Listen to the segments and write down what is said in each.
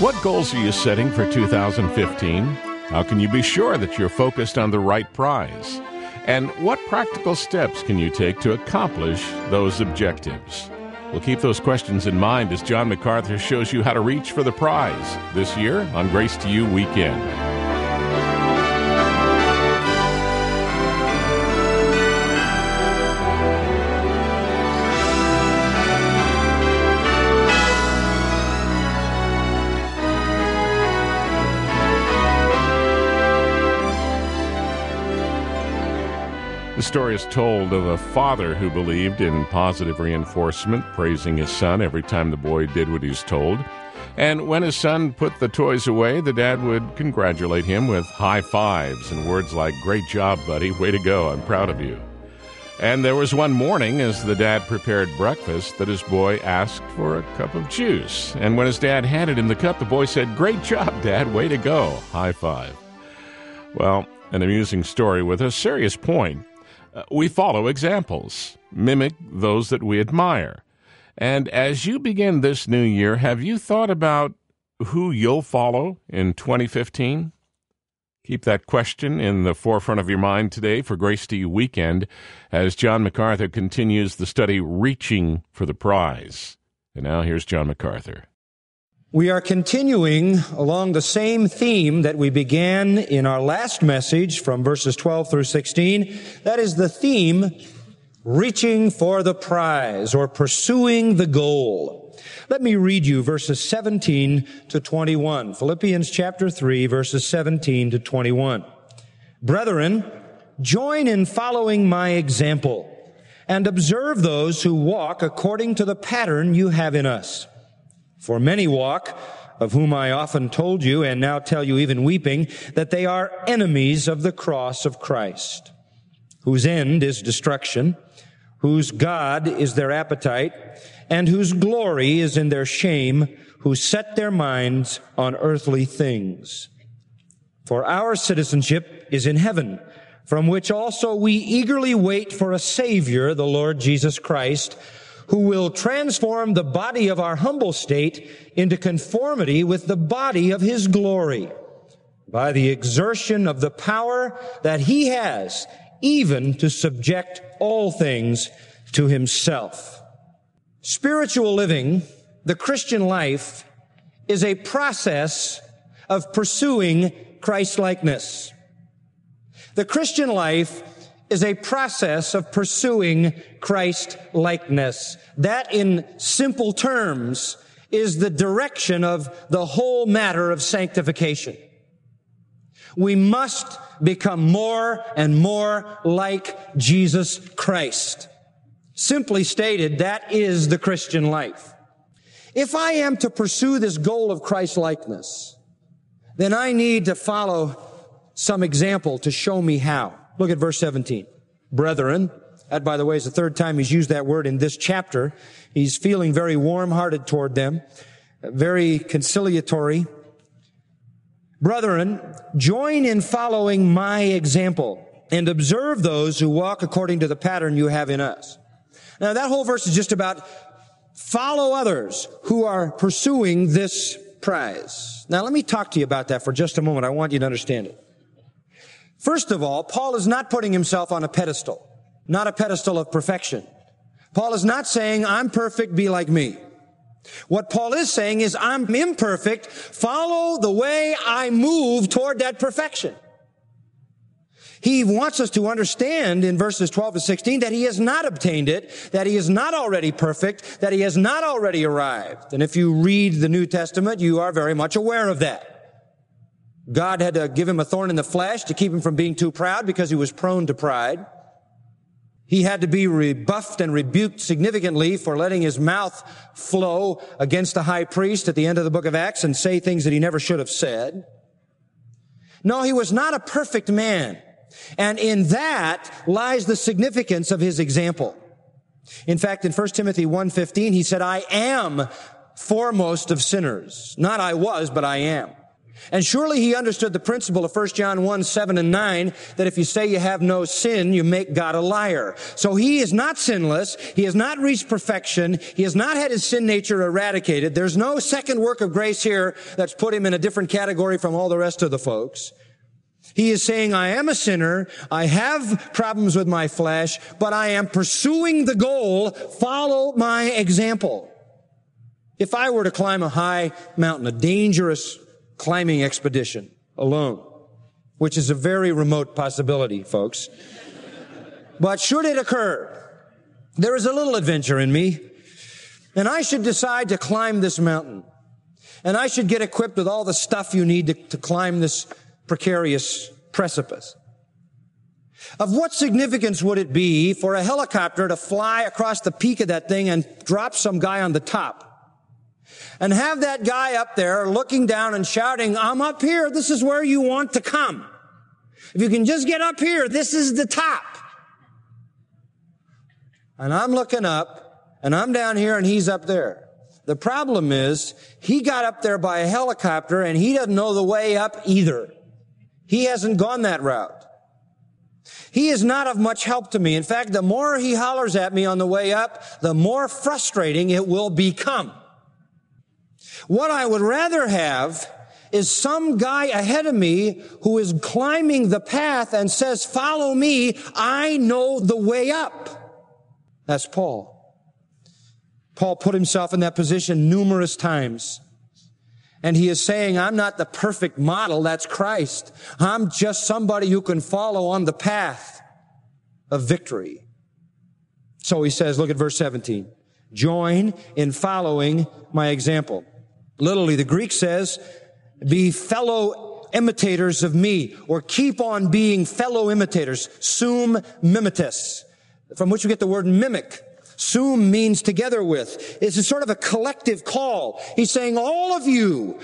What goals are you setting for 2015? How can you be sure that you're focused on the right prize? And what practical steps can you take to accomplish those objectives? We'll keep those questions in mind as John MacArthur shows you how to reach for the prize this year on Grace to You Weekend. The story is told of a father who believed in positive reinforcement, praising his son every time the boy did what he was told. And when his son put the toys away, the dad would congratulate him with high fives and words like, "Great job, buddy. Way to go. I'm proud of you." And there was one morning as the dad prepared breakfast that his boy asked for a cup of juice. And when his dad handed him the cup, the boy said, "Great job, Dad. Way to go. High five." Well, an amusing story with a serious point. We follow examples, mimic those that we admire. And as you begin this new year, have you thought about who you'll follow in 2015? Keep that question in the forefront of your mind today for Grace to You Weekend as John MacArthur continues the study Reaching for the Prize. And now here's John MacArthur. We are continuing along the same theme that we began in our last message from verses 12 through 16. That is the theme, reaching for the prize or pursuing the goal. Let me read you verses 17 to 21. Philippians chapter 3, verses 17 to 21. Brethren, join in following my example and observe those who walk according to the pattern you have in us. For many walk, of whom I often told you, and now tell you even weeping, that they are enemies of the cross of Christ, whose end is destruction, whose God is their appetite, and whose glory is in their shame, who set their minds on earthly things. For our citizenship is in heaven, from which also we eagerly wait for a Savior, the Lord Jesus Christ, who will transform the body of our humble state into conformity with the body of His glory, by the exertion of the power that He has, even to subject all things to Himself. Spiritual living, the Christian life, is a process of pursuing Christ-likeness. The Christian life is a process of pursuing Christ-likeness. That, in simple terms, is the direction of the whole matter of sanctification. We must become more and more like Jesus Christ. Simply stated, that is the Christian life. If I am to pursue this goal of Christ-likeness, then I need to follow some example to show me how. Look at verse 17. Brethren, that, by the way, is the third time he's used that word in this chapter. He's feeling very warm-hearted toward them, very conciliatory. Brethren, join in following my example and observe those who walk according to the pattern you have in us. Now, that whole verse is just about follow others who are pursuing this prize. Now, let me talk to you about that for just a moment. I want you to understand it. First of all, Paul is not putting himself on a pedestal, not a pedestal of perfection. Paul is not saying, I'm perfect, be like me. What Paul is saying is, I'm imperfect, follow the way I move toward that perfection. He wants us to understand in verses 12 to 16 that he has not obtained it, that he is not already perfect, that he has not already arrived. And if you read the New Testament, you are very much aware of that. God had to give him a thorn in the flesh to keep him from being too proud because he was prone to pride. He had to be rebuffed and rebuked significantly for letting his mouth flow against the high priest at the end of the book of Acts and say things that he never should have said. No, he was not a perfect man. And in that lies the significance of his example. In fact, in 1 Timothy 1:15, he said, I am foremost of sinners. Not I was, but I am. And surely he understood the principle of 1 John 1, 7 and 9, that if you say you have no sin, you make God a liar. So he is not sinless. He has not reached perfection. He has not had his sin nature eradicated. There's no second work of grace here that's put him in a different category from all the rest of the folks. He is saying, I am a sinner. I have problems with my flesh, but I am pursuing the goal. Follow my example. If I were to climb a high mountain, a dangerous climbing expedition alone, which is a very remote possibility, folks. But should it occur, there is a little adventure in me, and I should decide to climb this mountain, and I should get equipped with all the stuff you need to climb this precarious precipice. Of what significance would it be for a helicopter to fly across the peak of that thing and drop some guy on the top? And have that guy up there looking down and shouting, I'm up here. This is where you want to come. If you can just get up here, this is the top. And I'm looking up, and I'm down here, and he's up there. The problem is, he got up there by a helicopter, and he doesn't know the way up either. He hasn't gone that route. He is not of much help to me. In fact, the more he hollers at me on the way up, the more frustrating it will become. What I would rather have is some guy ahead of me who is climbing the path and says, follow me, I know the way up. That's Paul. Paul put himself in that position numerous times. And he is saying, I'm not the perfect model, that's Christ. I'm just somebody who can follow on the path of victory. So he says, look at verse 17. Join in following my example. Literally, the Greek says, be fellow imitators of me, or keep on being fellow imitators. Sum mimetis, from which we get the word mimic. Sum means together with. It's a sort of a collective call. He's saying, all of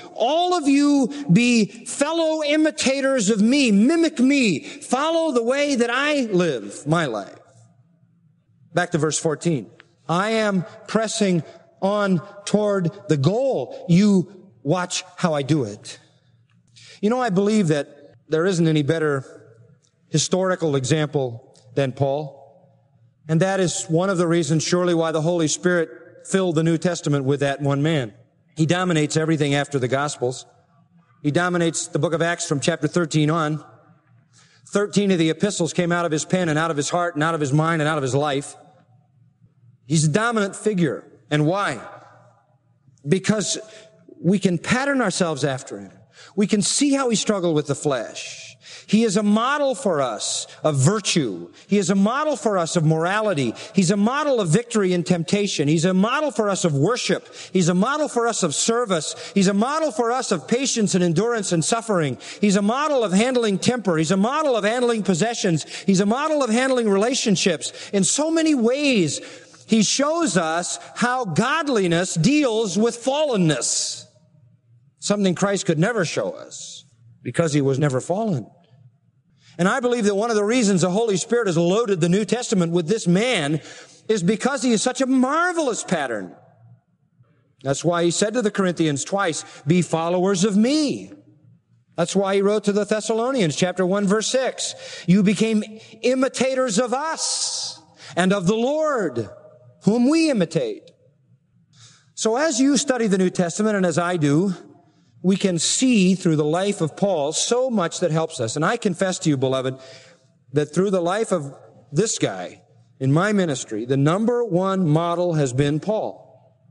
you be fellow imitators of me, mimic me, follow the way that I live my life. Back to verse 14. I am pressing on toward the goal. You watch how I do it. You know, I believe that there isn't any better historical example than Paul. And that is one of the reasons, surely, why the Holy Spirit filled the New Testament with that one man. He dominates everything after the Gospels. He dominates the book of Acts from chapter 13 on. 13 of the epistles came out of his pen and out of his heart and out of his mind and out of his life. He's a dominant figure. And why? Because we can pattern ourselves after him. We can see how he struggled with the flesh. He is a model for us of virtue. He is a model for us of morality. He's a model of victory in temptation. He's a model for us of worship. He's a model for us of service. He's a model for us of patience and endurance and suffering. He's a model of handling temper. He's a model of handling possessions. He's a model of handling relationships. In so many ways, he shows us how godliness deals with fallenness. Something Christ could never show us because he was never fallen. And I believe that one of the reasons the Holy Spirit has loaded the New Testament with this man is because he is such a marvelous pattern. That's why he said to the Corinthians twice, be followers of me. That's why he wrote to the Thessalonians, chapter 1, verse 6. You became imitators of us and of the Lord, whom we imitate. So as you study the New Testament, and as I do, we can see through the life of Paul so much that helps us. And I confess to you, beloved, that through the life of this guy in my ministry, the number one model has been Paul.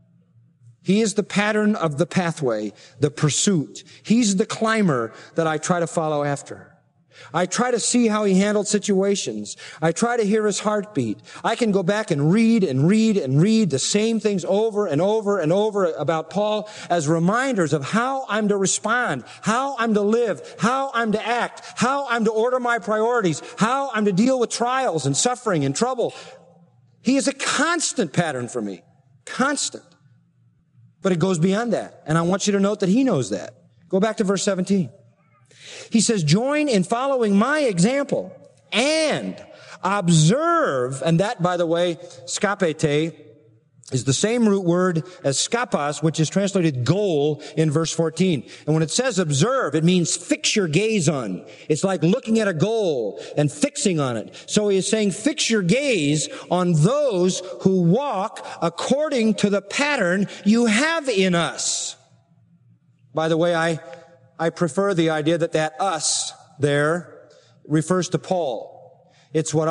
He is the pattern of the pathway, the pursuit. He's the climber that I try to follow after. I try to see how he handled situations. I try to hear his heartbeat. I can go back and read the same things over and over and over about Paul as reminders of how I'm to respond, how I'm to live, how I'm to act, how I'm to order my priorities, how I'm to deal with trials and suffering and trouble. He is a constant pattern for me. Constant. But it goes beyond that. And I want you to note that he knows that. Go back to verse 17. He says, join in following my example and observe, and that, by the way, skapete, is the same root word as skopos, which is translated goal in verse 14. And when it says observe, it means fix your gaze on. It's like looking at a goal and fixing on it. So he is saying fix your gaze on those who walk according to the pattern you have in us. By the way, I prefer the idea that us there refers to Paul. It's what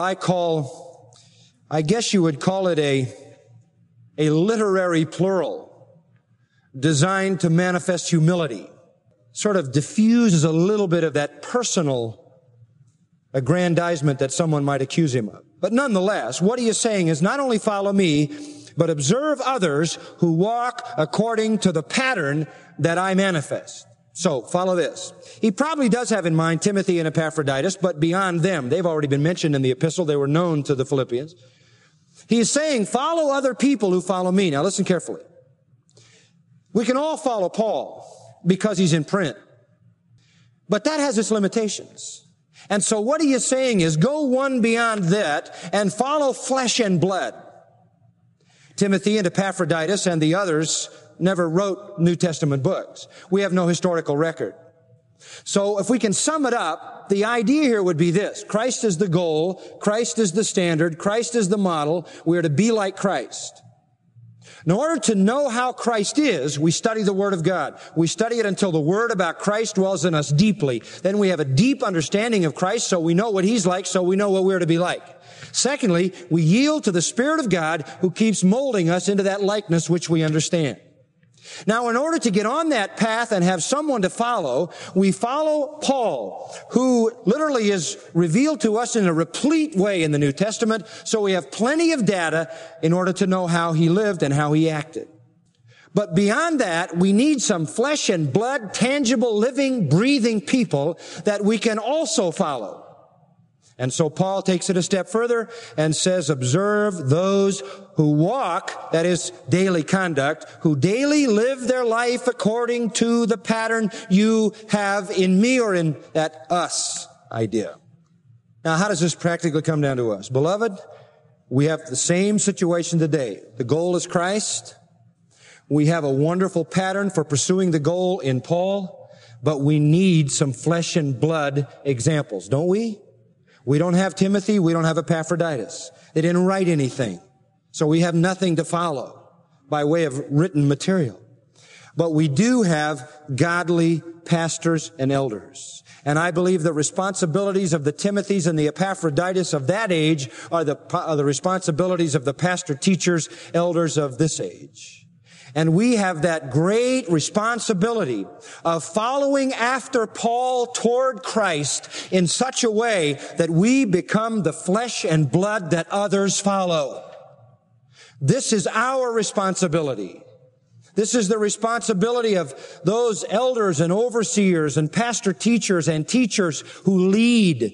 I guess you would call it a literary plural designed to manifest humility. Sort of diffuses a little bit of that personal aggrandizement that someone might accuse him of. But nonetheless, what he is saying is not only follow me, but observe others who walk according to the pattern that I manifest. So, follow this. He probably does have in mind Timothy and Epaphroditus, but beyond them. They've already been mentioned in the epistle. They were known to the Philippians. He is saying, follow other people who follow me. Now listen carefully. We can all follow Paul because he's in print. But that has its limitations. And so what he is saying is go one beyond that and follow flesh and blood. Timothy and Epaphroditus and the others never wrote New Testament books. We have no historical record. So if we can sum it up, the idea here would be this. Christ is the goal. Christ is the standard. Christ is the model. We are to be like Christ. In order to know how Christ is, we study the Word of God. We study it until the Word about Christ dwells in us deeply. Then we have a deep understanding of Christ, so we know what He's like, so we know what we're to be like. Secondly, we yield to the Spirit of God who keeps molding us into that likeness which we understand. Now, in order to get on that path and have someone to follow, we follow Paul, who literally is revealed to us in a replete way in the New Testament, so we have plenty of data in order to know how he lived and how he acted. But beyond that, we need some flesh and blood, tangible, living, breathing people that we can also follow. And so Paul takes it a step further and says, observe those who walk, that is daily conduct, who daily live their life according to the pattern you have in me, or in that us idea. Now, how does this practically come down to us? Beloved, we have the same situation today. The goal is Christ. We have a wonderful pattern for pursuing the goal in Paul, but we need some flesh and blood examples, don't we? We don't have Timothy. We don't have Epaphroditus. They didn't write anything. So we have nothing to follow by way of written material. But we do have godly pastors and elders. And I believe the responsibilities of the Timothys and the Epaphroditus of that age are the responsibilities of the pastor, teachers, elders of this age. And we have that great responsibility of following after Paul toward Christ in such a way that we become the flesh and blood that others follow. This is our responsibility. This is the responsibility of those elders and overseers and pastor teachers and teachers who lead.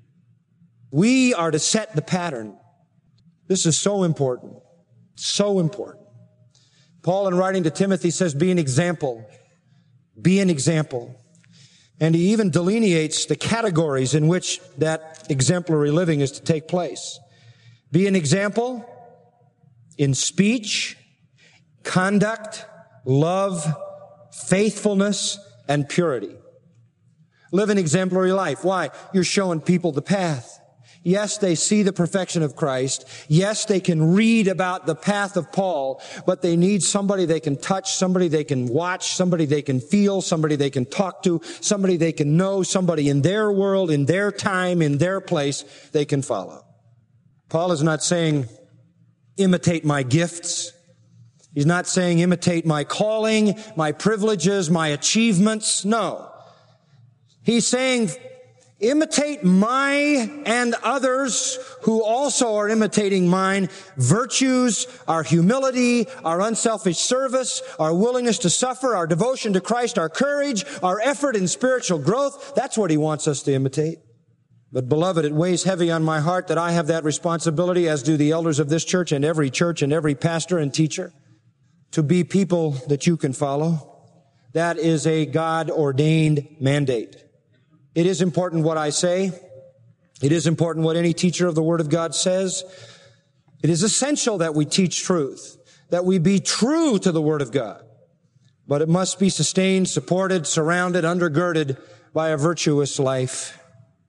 We are to set the pattern. This is so important. So important. Paul, in writing to Timothy, says, be an example. Be an example. And he even delineates the categories in which that exemplary living is to take place. Be an example in speech, conduct, love, faithfulness, and purity. Live an exemplary life. Why? You're showing people the path. Yes, they see the perfection of Christ. Yes, they can read about the path of Paul, but they need somebody they can touch, somebody they can watch, somebody they can feel, somebody they can talk to, somebody they can know, somebody in their world, in their time, in their place they can follow. Paul is not saying, imitate my gifts. He's not saying, imitate my calling, my privileges, my achievements. No. He's saying, imitate my and others who also are imitating mine virtues, our humility, our unselfish service, our willingness to suffer, our devotion to Christ, our courage, our effort in spiritual growth. That's what he wants us to imitate. But beloved, it weighs heavy on my heart that I have that responsibility, as do the elders of this church and every pastor and teacher, to be people that you can follow. That is a God-ordained mandate. It is important what I say. It is important what any teacher of the Word of God says. It is essential that we teach truth. that we be true to the Word of God. But it must be sustained, supported, surrounded, undergirded by a virtuous life.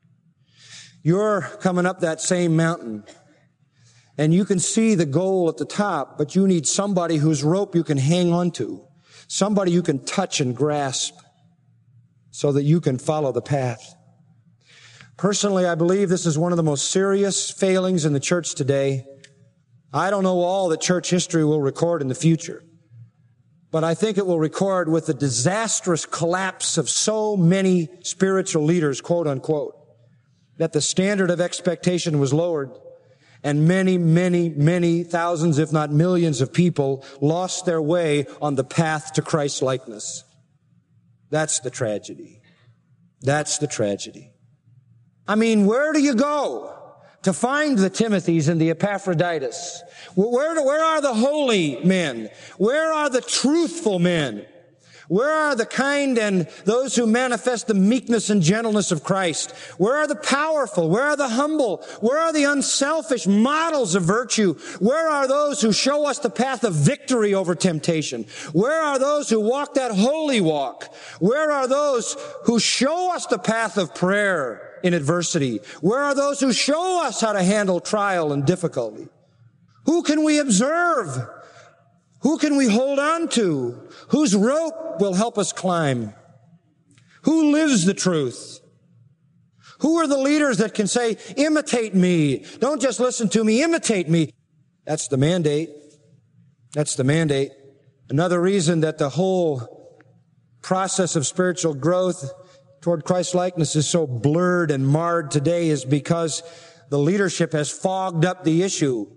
You're coming up that same mountain, and you can see the goal at the top, but you need somebody whose rope you can hang on to, somebody you can touch and grasp so that you can follow the path. Personally, I believe this is one of the most serious failings in the church today. I don't know all that church history will record in the future, but I think it will record with the disastrous collapse of so many spiritual leaders, quote unquote, that the standard of expectation was lowered and many, many, many thousands, if not millions of people lost their way on the path to Christ-likeness. That's the tragedy. That's the tragedy. I mean, where do you go to find the Timothys and the Epaphroditus? Where are the holy men? Where are the truthful men? Where are the kind and those who manifest the meekness and gentleness of Christ? Where are the powerful? Where are the humble? Where are the unselfish models of virtue? Where are those who show us the path of victory over temptation? Where are those who walk that holy walk? Where are those who show us the path of prayer in adversity? Where are those who show us how to handle trial and difficulty? Who can we observe? Who can we hold on to? Whose rope will help us climb? Who lives the truth? Who are the leaders that can say, imitate me? Don't just listen to me, imitate me. That's the mandate. That's the mandate. Another reason that the whole process of spiritual growth toward Christ-likeness is so blurred and marred today is because the leadership has fogged up the issue.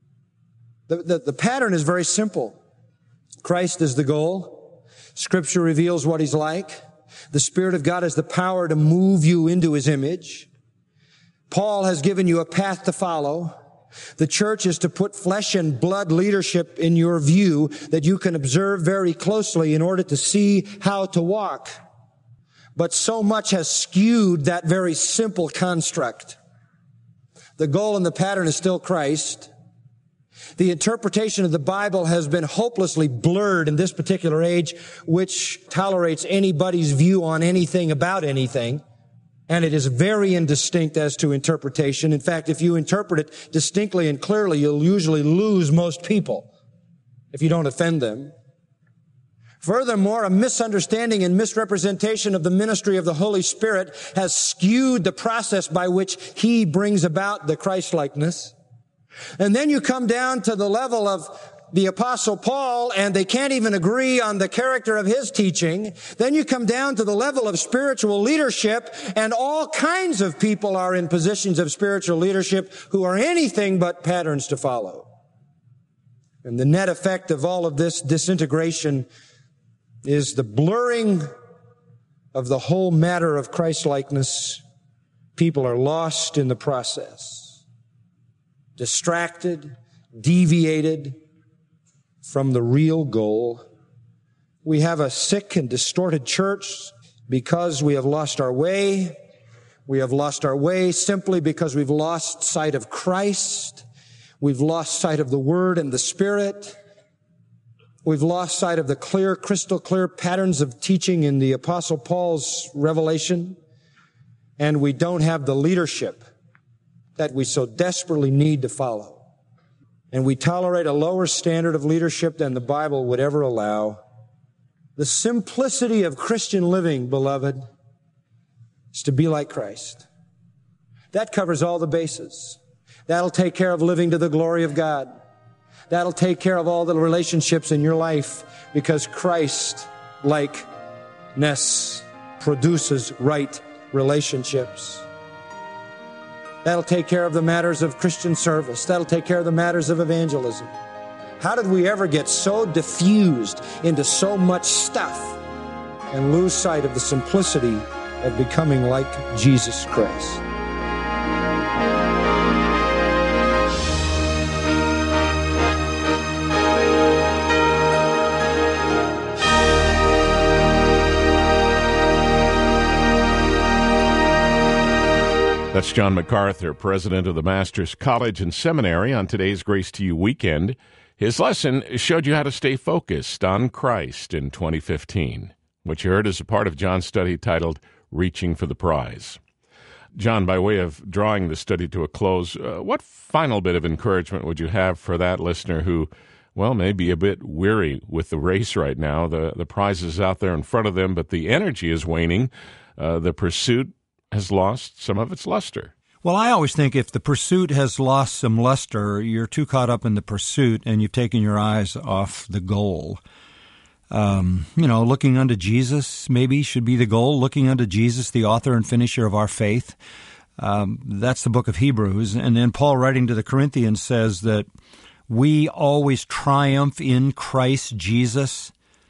The pattern is very simple. Christ is the goal. Scripture reveals what He's like. The Spirit of God has the power to move you into His image. Paul has given you a path to follow. The church is to put flesh and blood leadership in your view that you can observe very closely in order to see how to walk. But so much has skewed that very simple construct. The goal and the pattern is still Christ. The interpretation of the Bible has been hopelessly blurred in this particular age, which tolerates anybody's view on anything about anything. And it is very indistinct as to interpretation. In fact, if you interpret it distinctly and clearly, you'll usually lose most people if you don't offend them. Furthermore, a misunderstanding and misrepresentation of the ministry of the Holy Spirit has skewed the process by which He brings about the Christ-likeness. And then you come down to the level of the Apostle Paul, and they can't even agree on the character of his teaching. Then you come down to the level of spiritual leadership, and all kinds of people are in positions of spiritual leadership who are anything but patterns to follow. And the net effect of all of this disintegration is the blurring of the whole matter of Christ-likeness. People are lost in the process, distracted, deviated from the real goal. We have a sick and distorted church because we have lost our way. We have lost our way simply because we've lost sight of Christ. We've lost sight of the Word and the Spirit. We've lost sight of the clear, crystal clear patterns of teaching in the Apostle Paul's revelation. And we don't have the leadership that we so desperately need to follow. And we tolerate a lower standard of leadership than the Bible would ever allow. The simplicity of Christian living, beloved, is to be like Christ. That covers all the bases. That'll take care of living to the glory of God. That'll take care of all the relationships in your life, because Christ-likeness produces right relationships. That'll take care of the matters of Christian service. That'll take care of the matters of evangelism. How did we ever get so diffused into so much stuff and lose sight of the simplicity of becoming like Jesus Christ? That's John MacArthur, president of the Masters College and Seminary, on today's Grace to You weekend. His lesson showed you how to stay focused on Christ in 2015, which you heard as a part of John's study titled Reaching for the Prize. John, by way of drawing the study to a close, what final bit of encouragement would you have for that listener who, well, may be a bit weary with the race right now? The prize is out there in front of them, but the energy is waning. The pursuit has lost some of its luster. Well, I always think if the pursuit has lost some luster, you're too caught up in the pursuit and you've taken your eyes off the goal. Looking unto Jesus maybe should be the goal. Looking unto Jesus, the author and finisher of our faith. That's the book of Hebrews. And then Paul, writing to the Corinthians, says that we always triumph in Christ Jesus.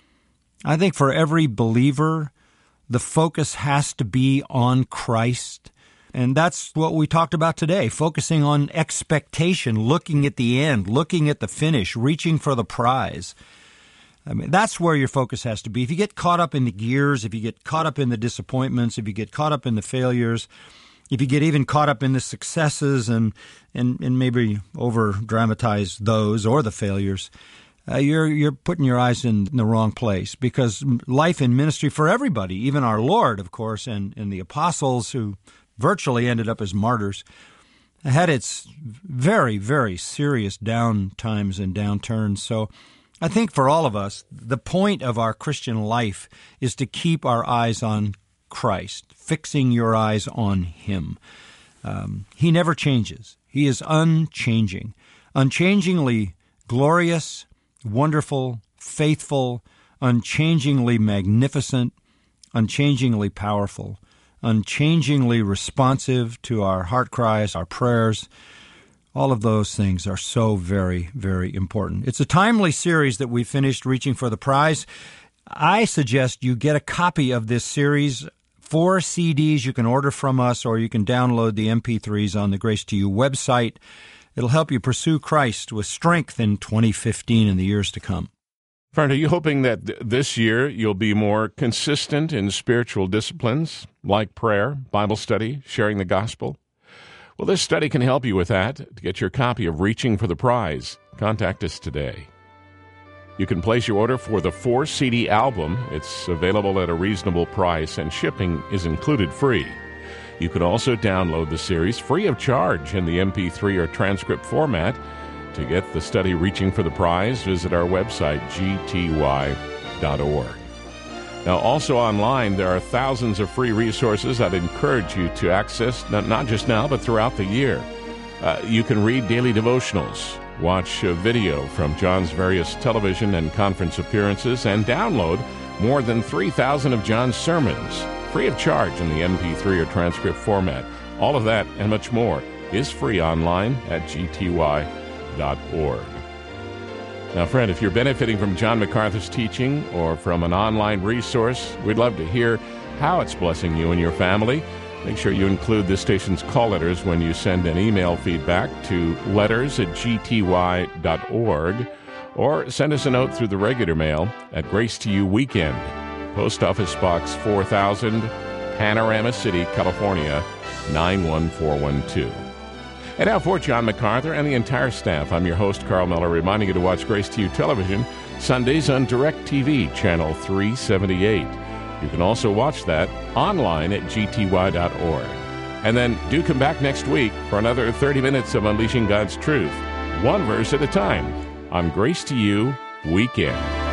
I think for every believer, the focus has to be on Christ. And that's what we talked about today, focusing on expectation, looking at the end, looking at the finish, reaching for the prize. I mean, that's where your focus has to be. If you get caught up in the gears, if you get caught up in the disappointments, if you get caught up in the failures, if you get even caught up in the successes and maybe over-dramatize those or the failures, you're putting your eyes in the wrong place, because life in ministry for everybody, even our Lord, of course, and the apostles who virtually ended up as martyrs, had its very, very serious down times and downturns. So I think for all of us, the point of our Christian life is to keep our eyes on Christ, fixing your eyes on Him. He never changes. He is unchanging, unchangingly glorious, wonderful, faithful, unchangingly magnificent, unchangingly powerful, unchangingly responsive to our heart cries, our prayers. All of those things are so very, very important. It's a timely series that we finished, Reaching for the Prize. I suggest you get a copy of this series. 4 CDs you can order from us, or you can download the MP3s on the Grace to You website. It'll help you pursue Christ with strength in 2015 and the years to come. Friend, are you hoping that this year you'll be more consistent in spiritual disciplines like prayer, Bible study, sharing the gospel? Well, this study can help you with that. To get your copy of Reaching for the Prize, contact us today. You can place your order for the 4-CD album. It's available at a reasonable price, and shipping is included free. You can also download the series free of charge in the MP3 or transcript format. To get the study Reaching for the Prize, visit our website, gty.org. Now, also online, there are thousands of free resources I'd encourage you to access, not just now, but throughout the year. You can read daily devotionals, watch a video from John's various television and conference appearances, and download more than 3,000 of John's sermons, free of charge in the MP3 or transcript format. All of that and much more is free online at gty.org. Now, friend, if you're benefiting from John MacArthur's teaching or from an online resource, we'd love to hear how it's blessing you and your family. Make sure you include this station's call letters when you send an email feedback to letters@gty.org, or send us a note through the regular mail at Grace to You Weekend, Post Office Box 4000, Panorama City, California, 91412. And now for John MacArthur and the entire staff, I'm your host, Carl Miller, reminding you to watch Grace to You Television Sundays on DirecTV, Channel 378. You can also watch that online at gty.org. And then do come back next week for another 30 minutes of Unleashing God's Truth, one verse at a time, on Grace to You Weekend.